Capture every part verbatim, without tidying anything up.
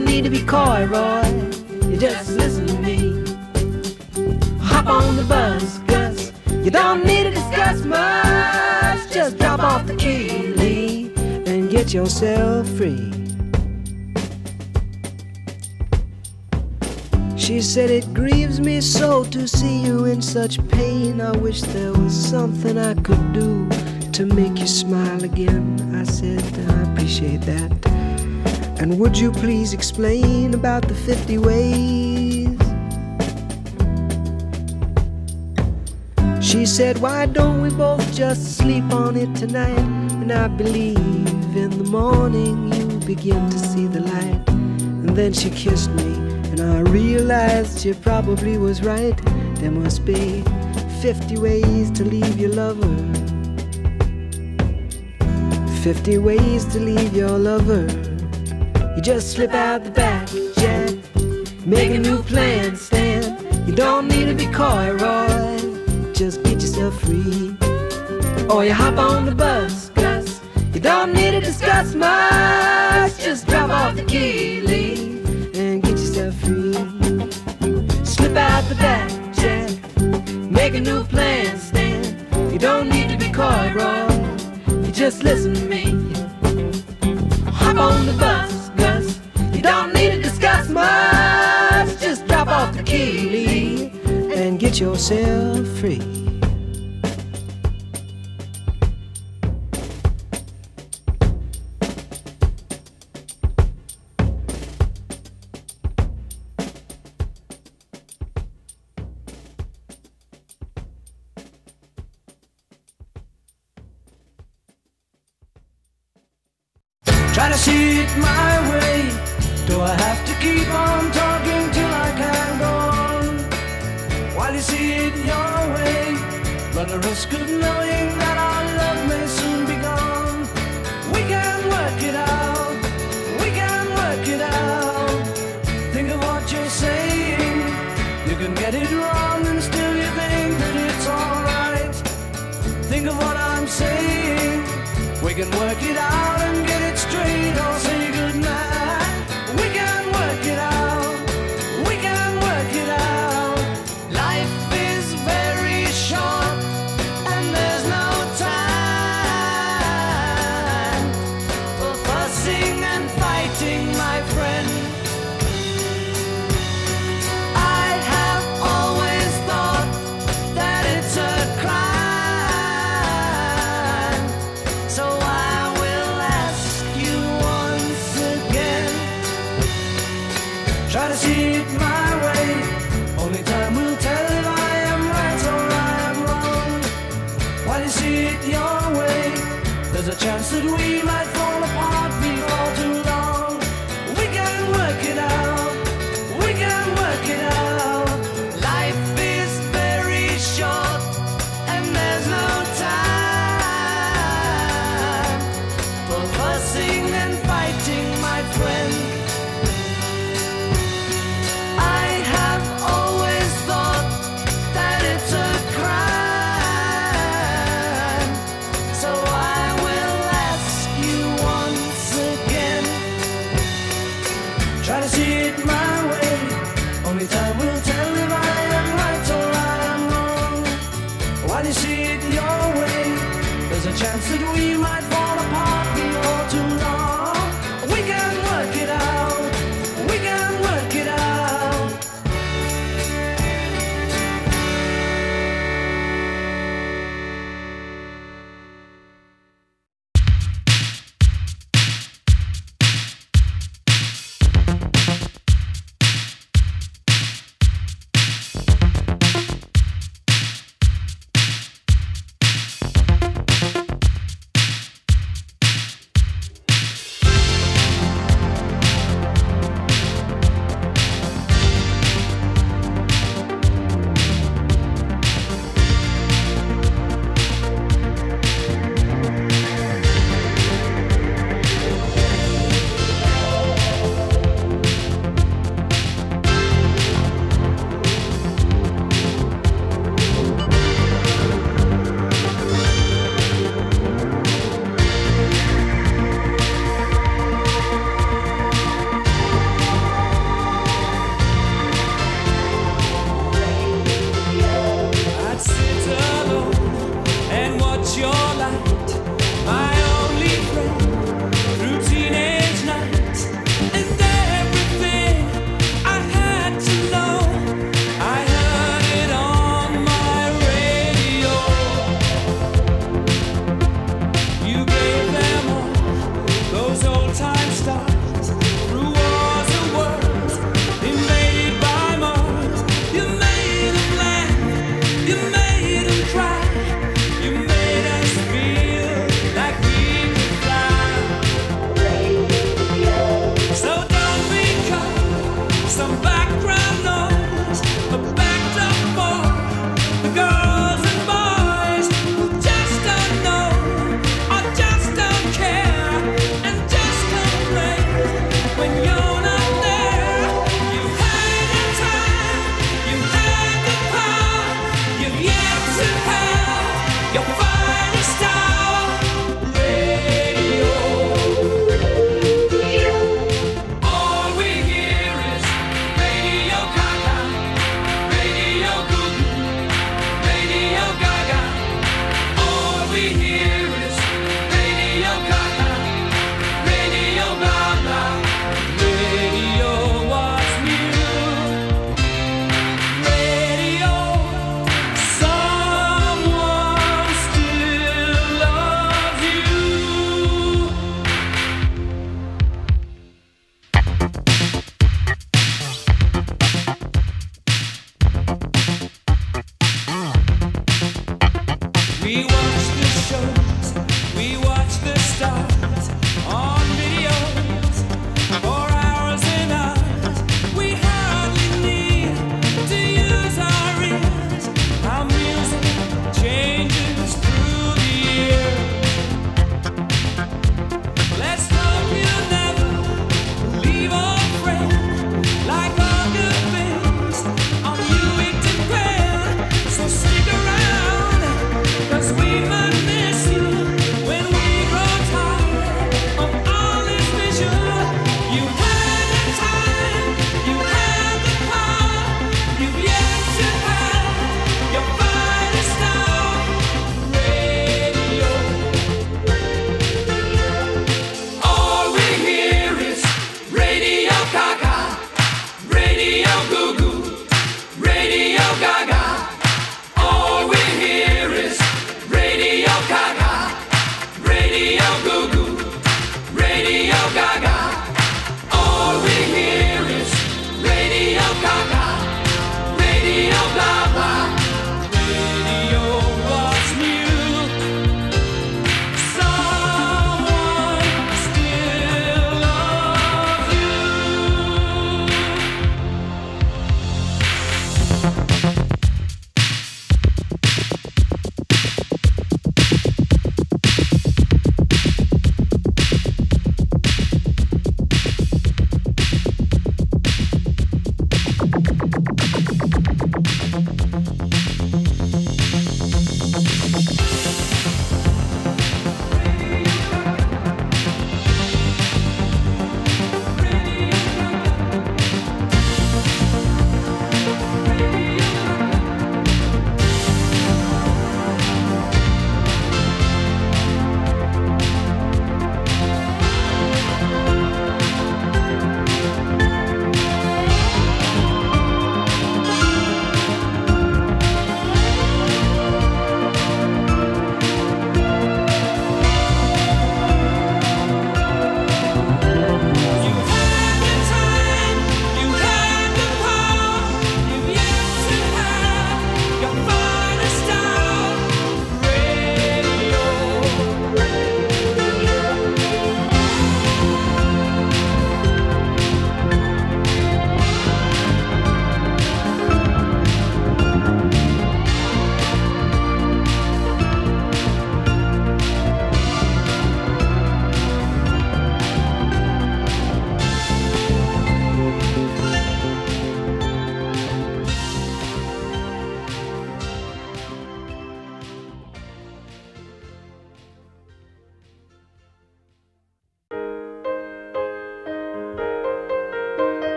don't need to be coy, Roy. You just listen to me. Hop on the bus, Gus. You don't need to discuss much. Just drop off the key, Lee, and get yourself free. She said, it grieves me so to see you in such pain. I wish there was something I could do to make you smile again. I said, I appreciate that. And would you please explain about the fifty ways? She said, why don't we both just sleep on it tonight? And I believe in the morning you begin to see the light. And then she kissed me, and I realized she probably was right. There must be fifty ways to leave your lover. Fifty ways to leave your lover. You just slip out the back, Jack. Make a new plan, Stan. You don't need to be coy, Roy. Just get yourself free. Or you hop on the bus, Gus. You don't need to discuss much. Just drop off the key, Lee, and get yourself free. Slip out the back, Jack. Make a new plan, Stan. You don't need to be coy, Roy. You just listen to me. Hop on the bus, Gus. You don't need to discuss much. Just drop off the key, Lee, and get yourself free. Try to see it my way. Do I have to keep on talking till I can go on? While you see it your way, run the risk of knowing that our love may soon be gone. We can work it out. We can work it out. Think of what you're saying. You can get it wrong and still you think that it's alright. Think of what I'm saying. We can work it out and get it straight or say goodnight. We can work it out. We can work it out. Life is very short and there's no time for fussing and fighting, my friend. I have always thought that it's a crime. So I will ask you once again. Try to see it my way. Only time will tell if I am right or I am wrong. While you see it your way, there's a chance that we might fall apart before too long. We can work it out. We can work it out. Life is very short and there's no time for fussing and fighting, my friend. I have always thought that it's a crime. So I will ask you once again. Try to see it my way. Only time will tell if I am right or I am wrong. While you see it your way, there's a chance that we might fall apart before too long. We can work it out. We can work it out.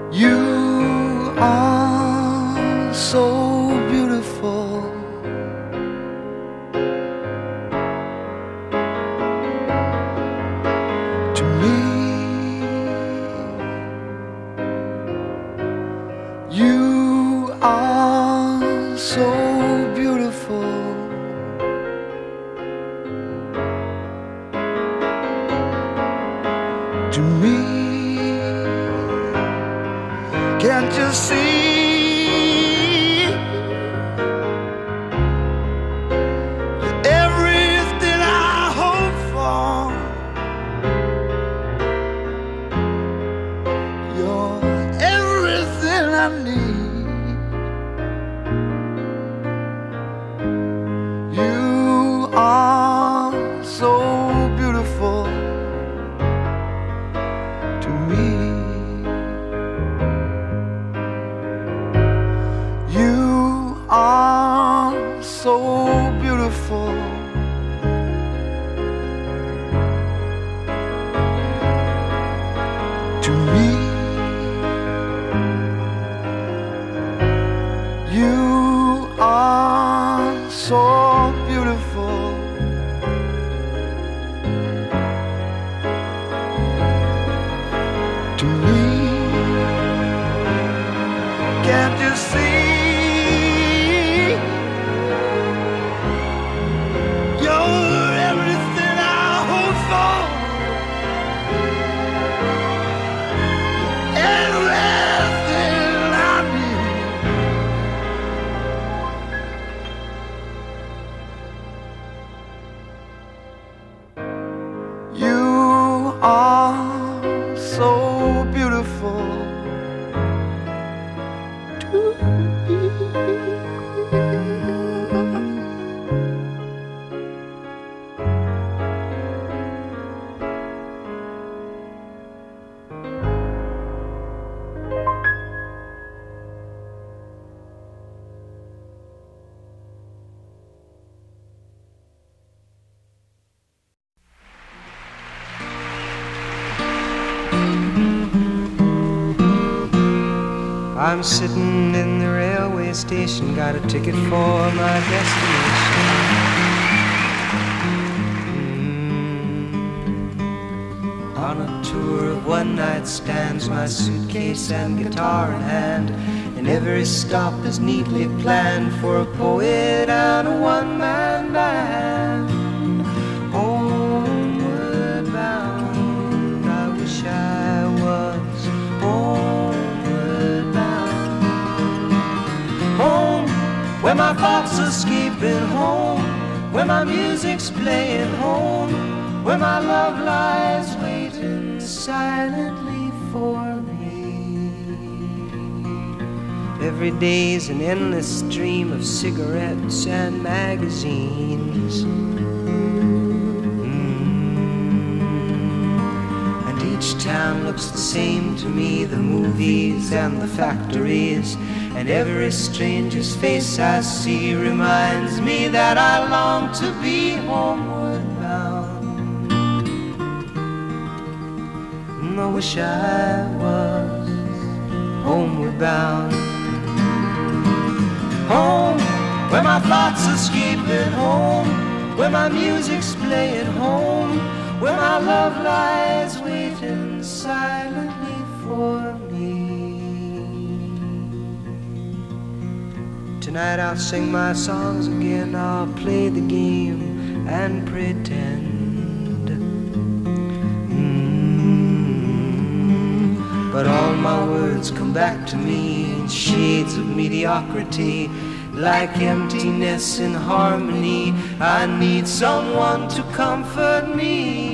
You are so beautiful. To me, you are so beautiful. To me, can't you see? You're everything I hope for. You're everything I need. You are so beautiful to me. You are so beautiful. To me, you are so beautiful. To me, can't you see? You are so beautiful to me. I'm sitting in the railway station, got a ticket for my destination. Mm. On a tour of one-night stands, my suitcase and guitar in hand, and every stop is neatly planned for a poet and a one-man band. Homeward bound, I wish I was homeward bound. Home, where my thoughts are escaping, home, where my music's playing, home, where my love lies waiting silently for me. Every day's an endless stream of cigarettes and magazines. Each town looks the same to me, the movies and the factories, and every stranger's face I see reminds me that I long to be homeward bound. And I wish I was homeward bound. Home, where my thoughts are escaping, home, where my music's playing, home, where my love lies waiting silently for me. Tonight I'll sing my songs again, I'll play the game and pretend. Mm. But all my words come back to me in shades of mediocrity, like emptiness in harmony. I need someone to comfort me.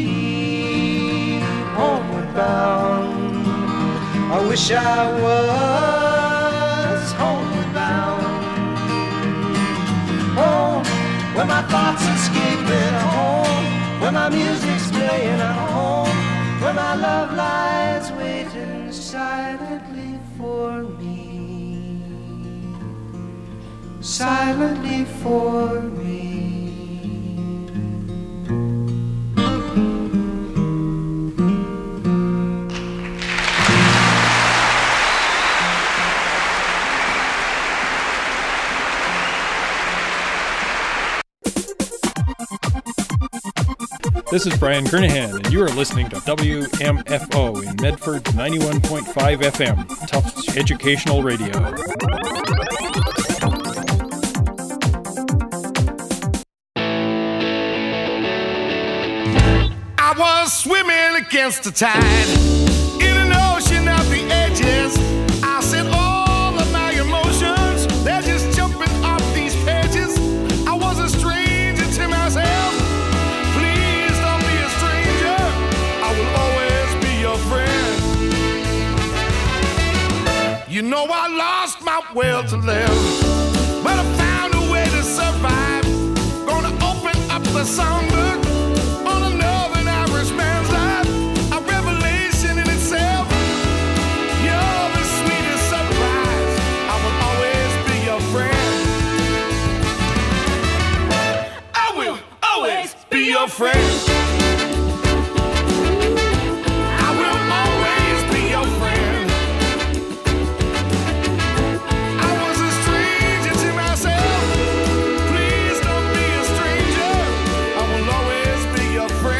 Homeward bound, I wish I was homeward bound. Home, where my thoughts escaping, home, where my music's playing, at home, where my love lies waiting silently for me. Silently for me. Thank you. This is Brian Kernahan, and you are listening to W M F O in Medford's ninety-one point five F M, Tufts Educational Radio. I was swimming against the tide in an ocean of the edges. I said all of my emotions, they're just jumping off these pages. I was a stranger to myself. Please don't be a stranger. I will always be your friend. You know I lost my will to live, but I found a way to survive. Gonna open up the songbook on another man's life, a revelation in itself. You're the sweetest surprise. I will always be your friend. I will always be your friend. I will always be your friend. I was a stranger to myself. Please don't be a stranger. I will always be your friend.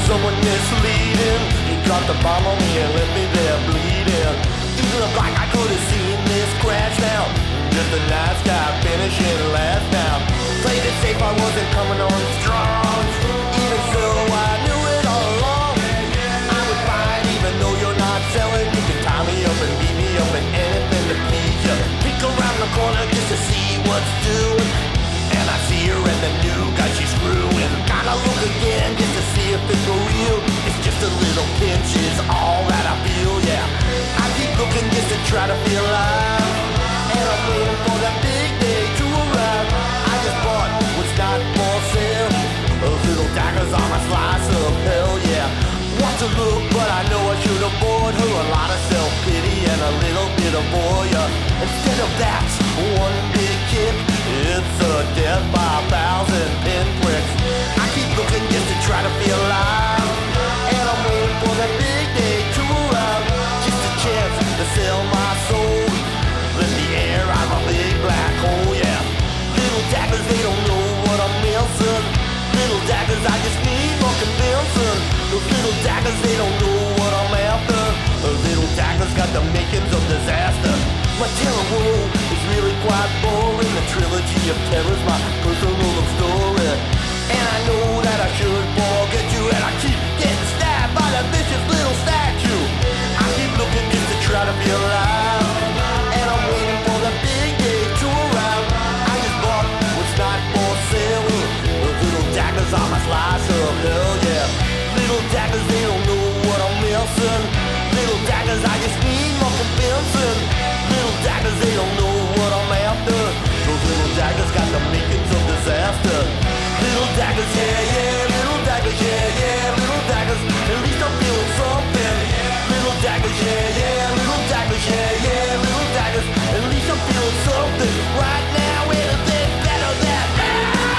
someone misleading. He dropped the bomb on me and left me there bleeding. It looked like I could have seen this crash now. Just a nice guy finishing last now. Played it safe, I wasn't coming on strong. Even so, I knew it all along. I would fight even though you're not selling. You can tie me up and beat me up and anything to please you. Peek around the corner just to see what's doing. And I see her and the new guy she's screwing. Gotta look again just to see if it's for real. It's just a little pinch is all that I feel, yeah. I keep looking just to try to feel alive. And I'm waiting for that big day to arrive. I just bought what's not for sale. Those little daggers on my slice of hell, yeah. Want to look, but I know I should have bought her a lot of self-pity and a little bit of voyeur. Instead of that, one big kick, it's a death by a thousand pinpricks. I keep looking just to try to feel alive. And I'm waiting for that big day to arrive. Just a chance to sell my soul. Let the air out of a big black hole, yeah. Little daggers, they don't know what I'm missing. Little daggers, I just need more convincing. Those little daggers, they don't know what I'm after. Those little daggers got the makings of disaster. My terror world is really quite boring. The trilogy of terror's my personal love story. And I know that I should forget you. And I keep getting stabbed by that vicious little statue. I keep looking just to try to feel alive. And I'm waiting for the big day to arrive. I just bought what's not for sale. Those little daggers on my slice of hell, yeah. Little daggers, they don't know what I'm missing. Little daggers, I just need more convincing. Little daggers, they don't know what I'm after. Those little daggers got the makings of disaster. Little daggers, yeah, yeah. Little daggers, yeah, yeah. Little daggers, at least I'm feeling something. Little daggers, yeah, yeah. Little daggers, yeah, yeah. Little daggers, at least I'm feeling something. Right now, anything better than that.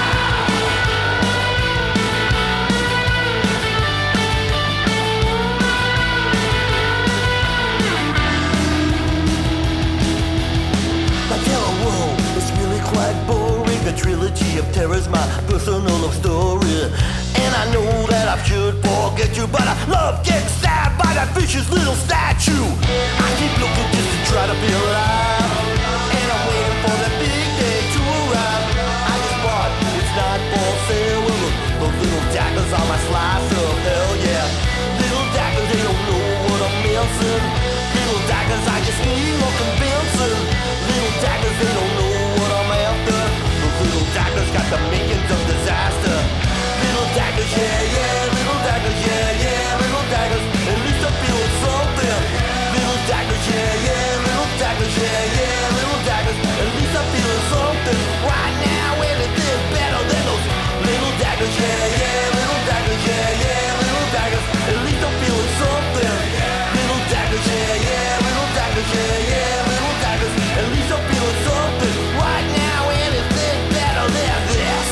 My terror world is really quite boring. The trilogy of terror's my personal love story. And I know that I should forget you, but I love getting stabbed by that vicious little statue. I keep looking just to try to feel alive. And I'm waiting for the big day to arrive. I just bought it's not for sale. Those little daggers on my slice of hell, yeah. Little daggers, they don't know what I'm missing. Little daggers, I just need more convincing. Little daggers, they don't know what I'm after. Those little daggers got the makings of disaster. Little daggers, yeah, yeah. Little daggers, yeah, yeah. Little daggers, at least I'm feeling something. Little daggers, yeah, yeah. Little daggers, yeah, yeah. Little daggers, at least I'm feeling something. Right now, anything better than those little daggers, yeah, yeah. Little daggers, yeah, yeah. Little daggers, at least I'm feeling something. Little daggers, yeah, yeah. Little daggers, yeah, yeah. Little daggers, at least I'm feeling something. Right now, anything better than this.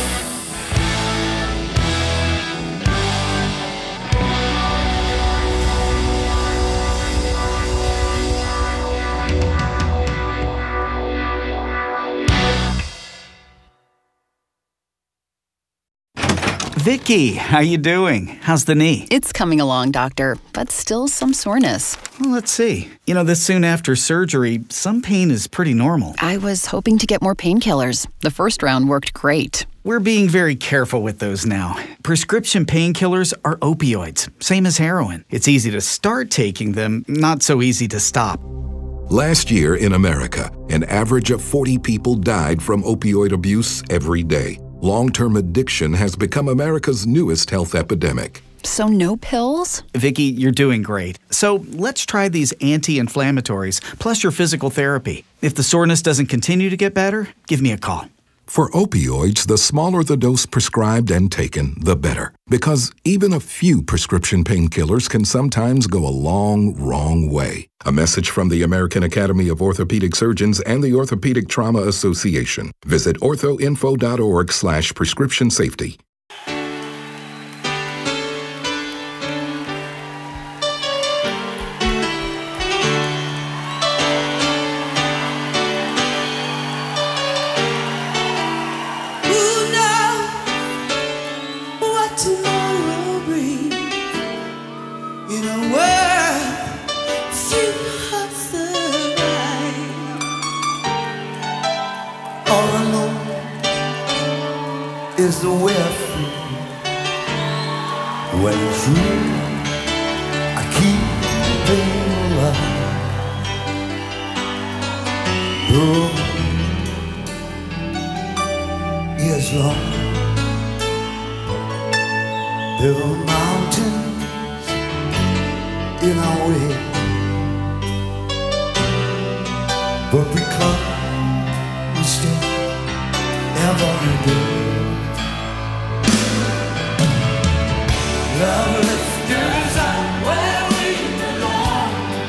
Vicky, how you doing? How's the knee? It's coming along, doctor, but still some soreness. Well, let's see. You know, this soon after surgery, some pain is pretty normal. I was hoping to get more painkillers. The first round worked great. We're being very careful with those now. Prescription painkillers are opioids, same as heroin. It's easy to start taking them, not so easy to stop. Last year in America, an average of forty people died from opioid abuse every day. Long-term addiction has become America's newest health epidemic. So no pills? Vicky, you're doing great. So let's try these anti-inflammatories, plus your physical therapy. If the soreness doesn't continue to get better, give me a call. For opioids, the smaller the dose prescribed and taken, the better. Because even a few prescription painkillers can sometimes go a long, wrong way. A message from the American Academy of Orthopedic Surgeons and the Orthopedic Trauma Association. Visit orthoinfo.org slash prescription safety. Tomorrow brings. is where I feel. When it's true, I keep being alive. Oh, yes, Lord. There are mountains in our way, but we come, we stay every day. Love lifters up where we belong,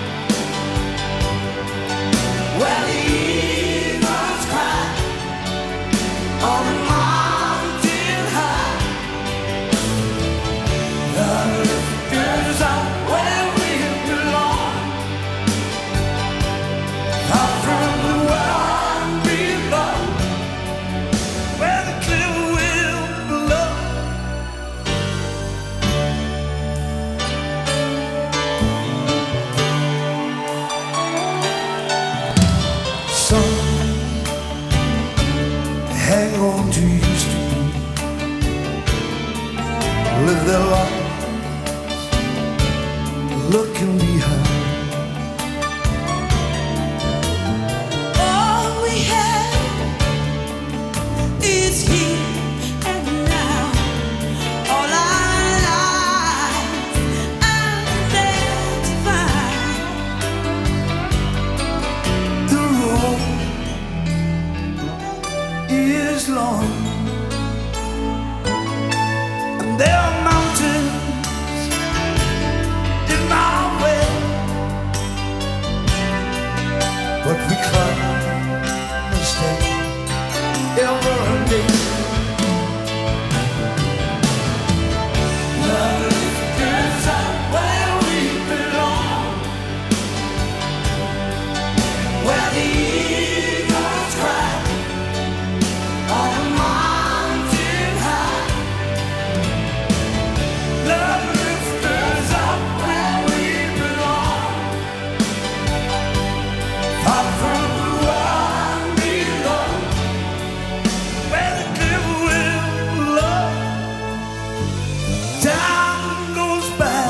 where the eagles cry on the mountain high. Love lifters up where we belong, out from the world below, where the clear will blow. Some hang on to used to be, live their lives looking behind. All we have is here and now. All our lives are there to find. The road is long, and there are mountains in our way, but we climb and stay every day. Love lifters up where we belong, where the eagles cry on a mountain high. Love lifters up where we belong, far from the world below, where the clear will blow. Time goes by,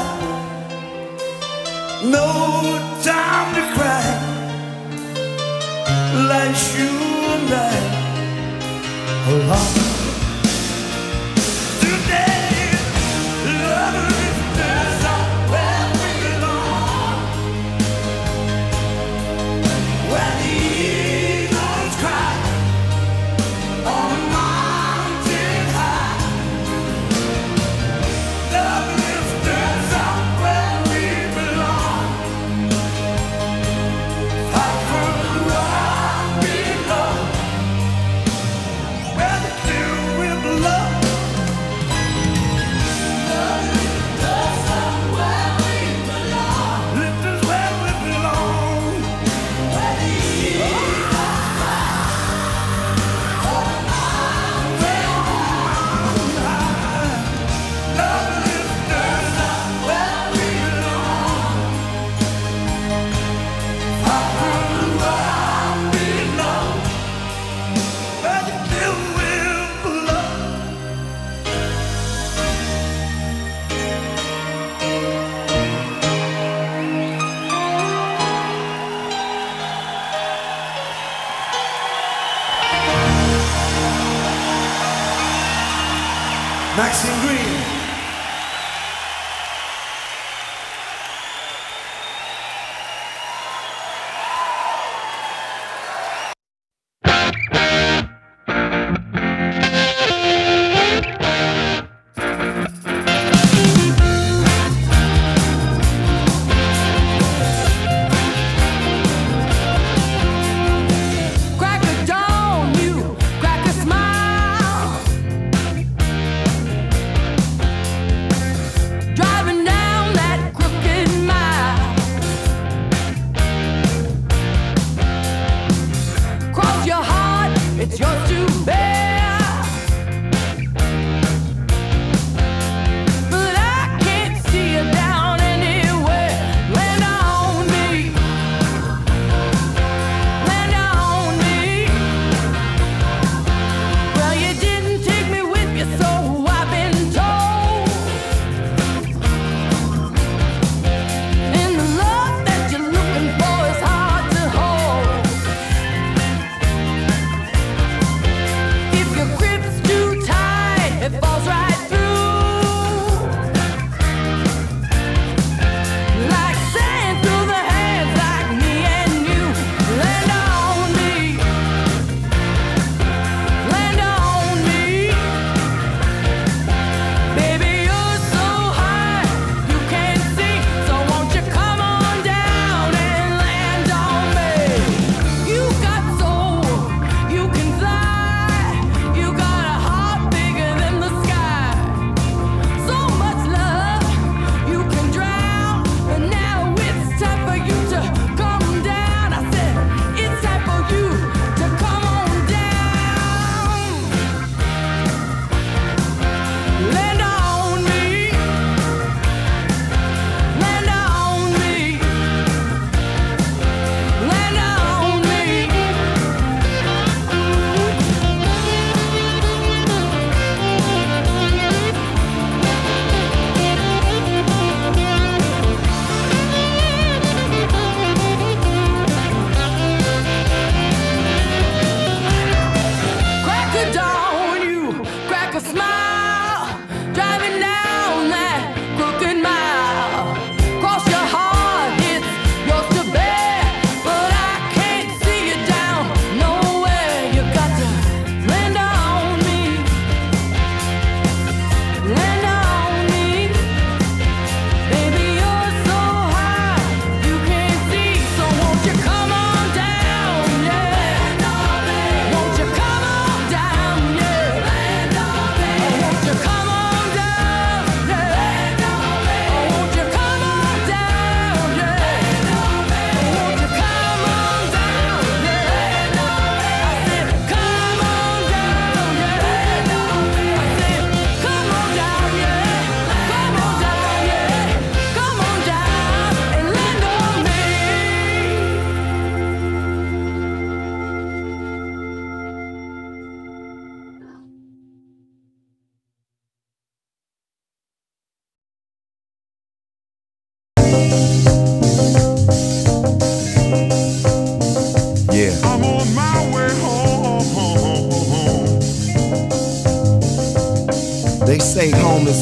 no time to cry, like you and I alone. Today, love lifters up where we belong, where the eagles cry on a mountain high. Love lifters up where we belong,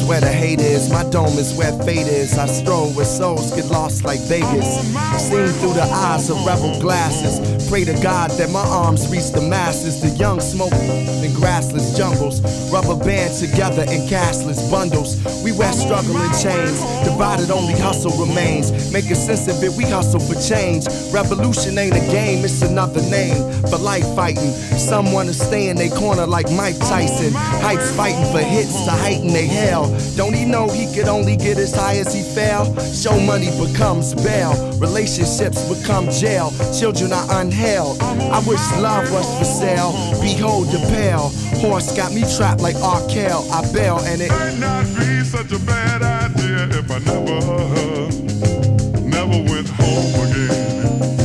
where the hate is, my dome is where fate is. I stroll where souls get lost like Vegas, seen through the eyes of rebel glasses. Pray to God that my arms reach the masses. The young smoke in grassless jungles, rubber band together in cashless bundles. We wear struggle in chains, divided only hustle remains. Making sense of it, we hustle for change. Revolution ain't a game, it's another name for life fighting. Some wanna stay in their corner like Mike Tyson. Hypes fighting for hits to heighten they hell. Don't he know he could only get as high as he fell? Show money becomes bail, relationships become jail. Children are unheld. I wish love was for sale. Behold the pale horse got me trapped like Arkell. I bail and it might not be such a bad idea if I never, never went home again.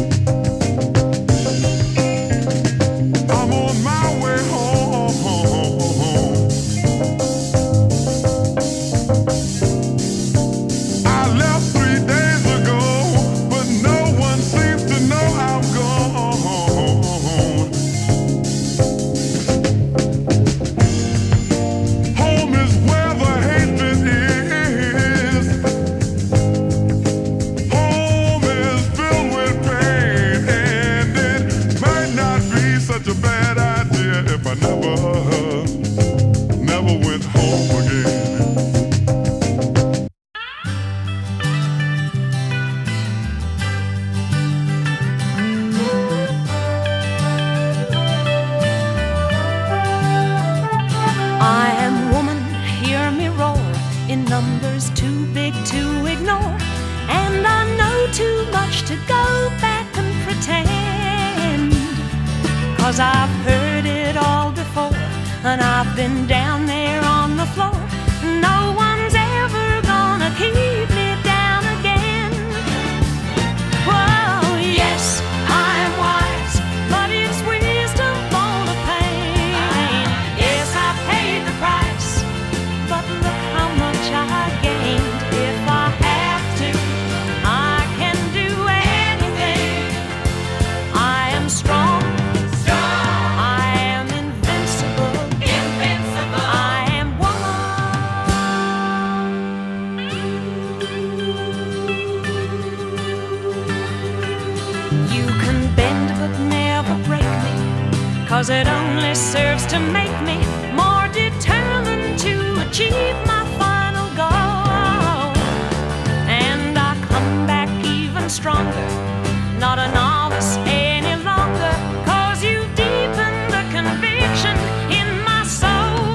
I'm on my way home. I left three days ago, but no one seems to know I'm gone. Home is where the hatred is. Home is filled with pain, and it might not be such a bad idea if I never, never went home again. I am woman, hear me roar, in numbers too big to ignore. And I know too much to go back and pretend. Cause I've heard it all before, and I've been down there on the floor. No one's ever gonna keep me down again. Whoa, yes, I'm wise, but it's wisdom born of pain. Yes, I paid the price, but look how much I gained. If I have to, I can do anything. I am strong, I am invincible, invincible. I am woman. You can bend but never break me, cause it only serves to make me more determined to achieve my final goal. And I come back even stronger, not a novice any longer, cause you've deepened the conviction in my soul.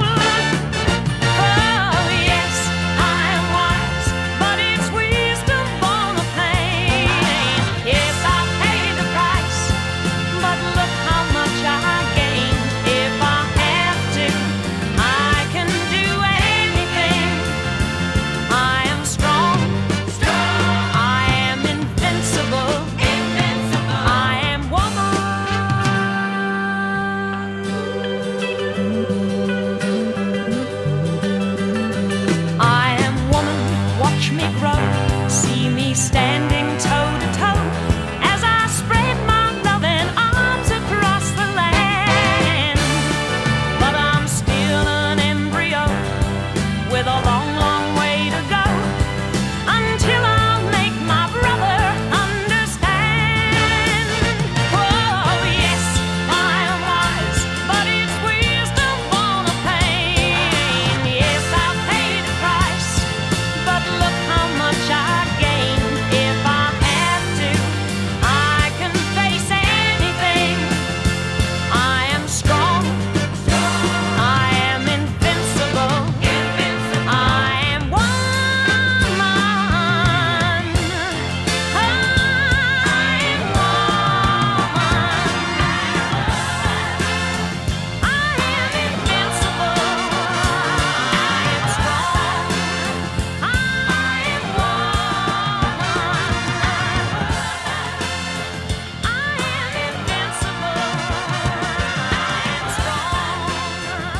Oh yes, I am wise, but it's wisdom born of pain. Yes, I paid the price, but look how much I gained. If I have to, I can do anything. I am strong, I am invincible, invincible. I am woman. I am woman, watch me grow, see me standing toe to toe as I spread my loving arms across the land. But I'm still an embryo with a long, long way to go until I'll make my brother understand. Oh yes, I am wise, but it's wisdom born of pain. Yes, I paid the price, but look how much I gained. If I have to, I can face anything. I am strong, I am invincible, invincible. I am woman. I am woman. I am invincible. I am strong. I am woman. I am invincible. I am strong.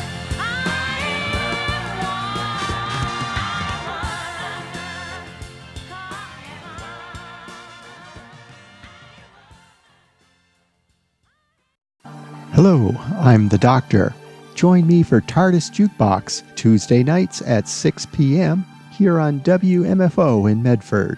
Hello, I'm the doctor. Join me for TARDIS Jukebox, Tuesday nights at six p.m. here on W M F O in Medford.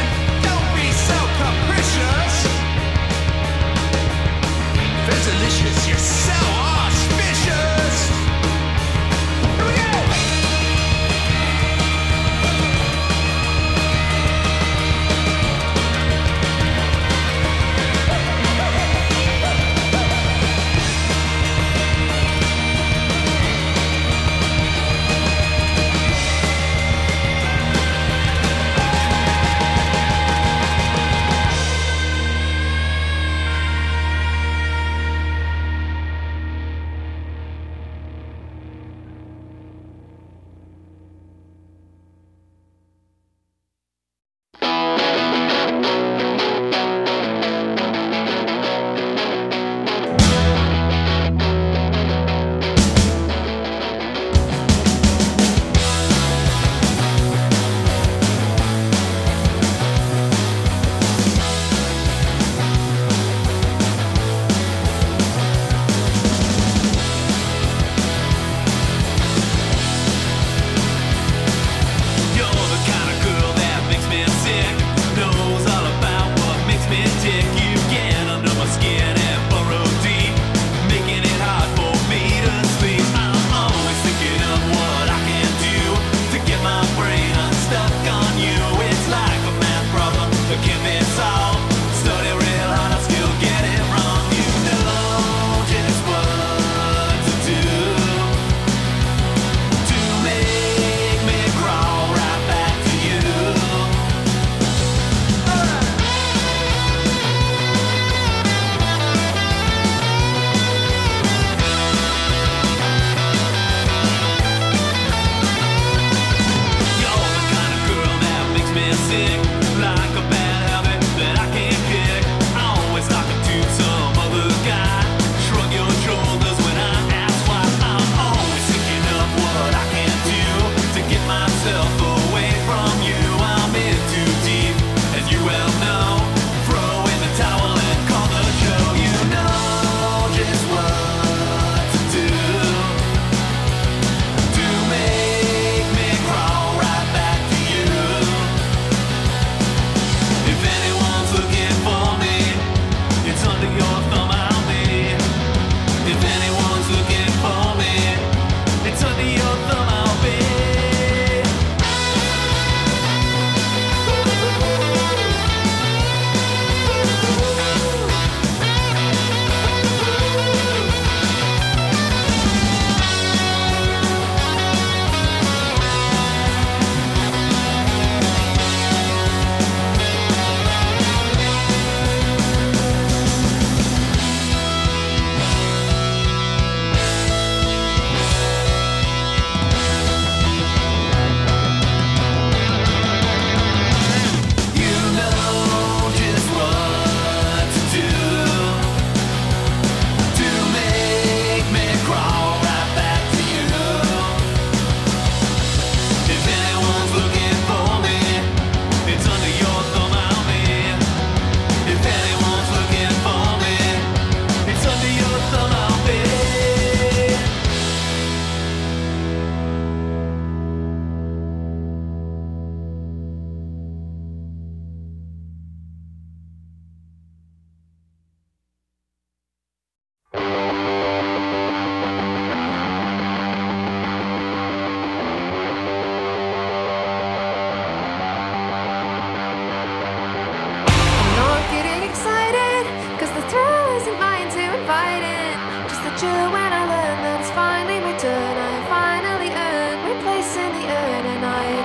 Delicious.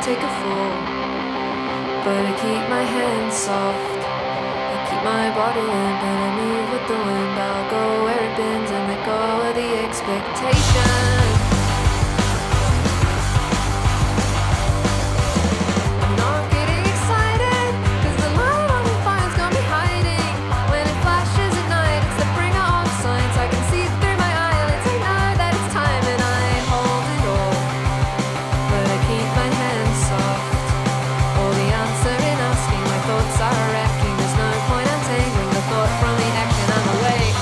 take a fall, but I keep my hands soft. I keep my body limp and I move with the wind. I'll go where it bends and let go of the expectation. I'm not getting excited, cause the light on the fire's got me hiding. When it flashes at night, it's the bringer of signs. I can see through my eyelids, I know that it's time and I hold it all, but I keep my hands soft. All the answer in asking, my thoughts are wrecking. There's no point untangling the thought from the action. I'm awake.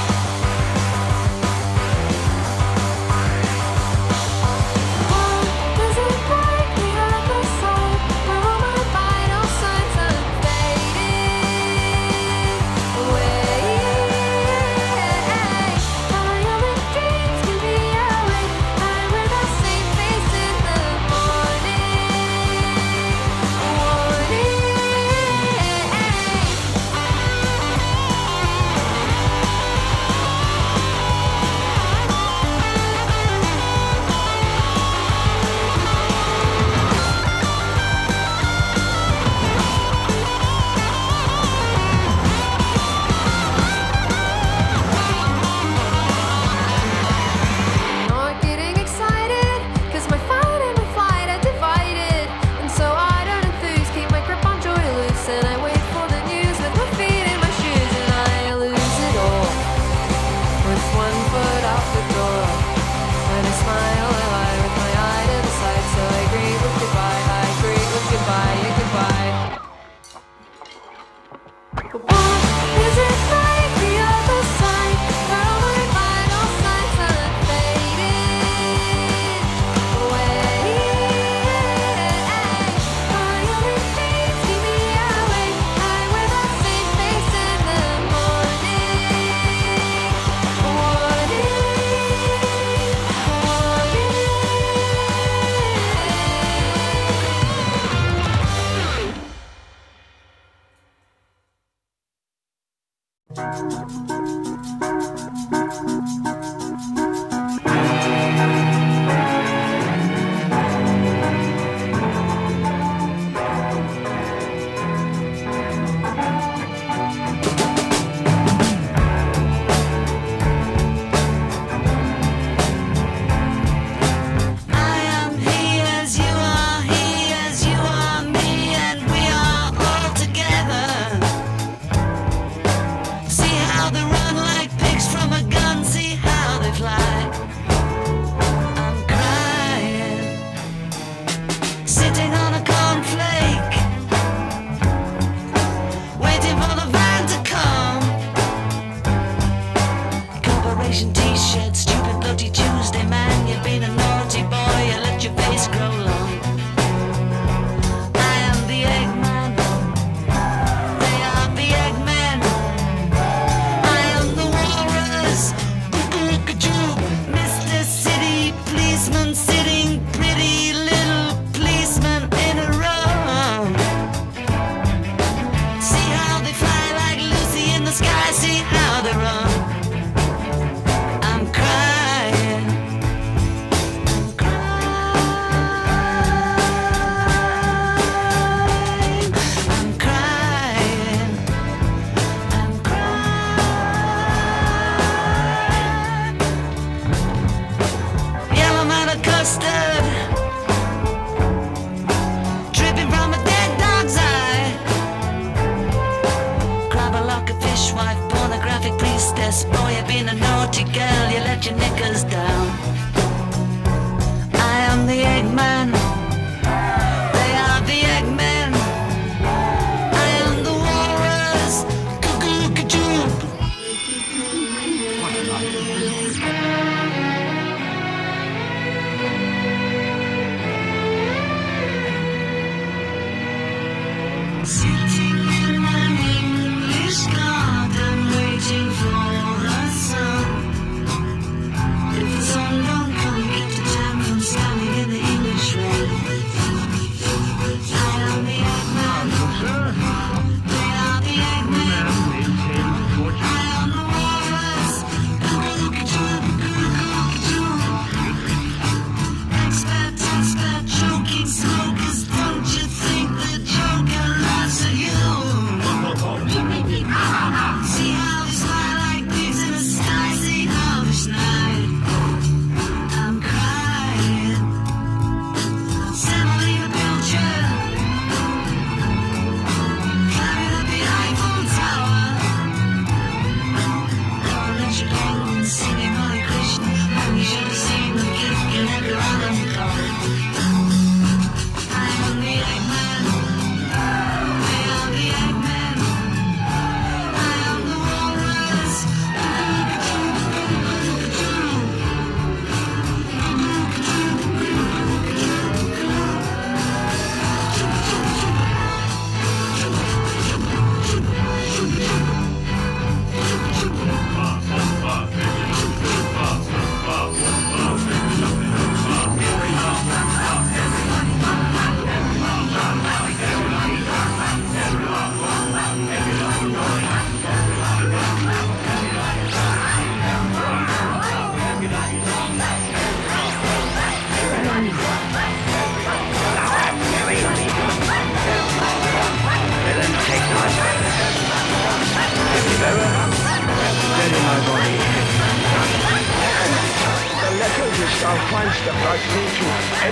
Expert, expert, choking smokers,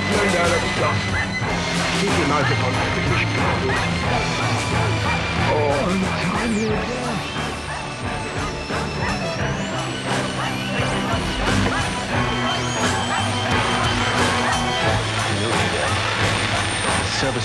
No, no, let me just keep your nose upon the British people. Oh, I'm tiny again.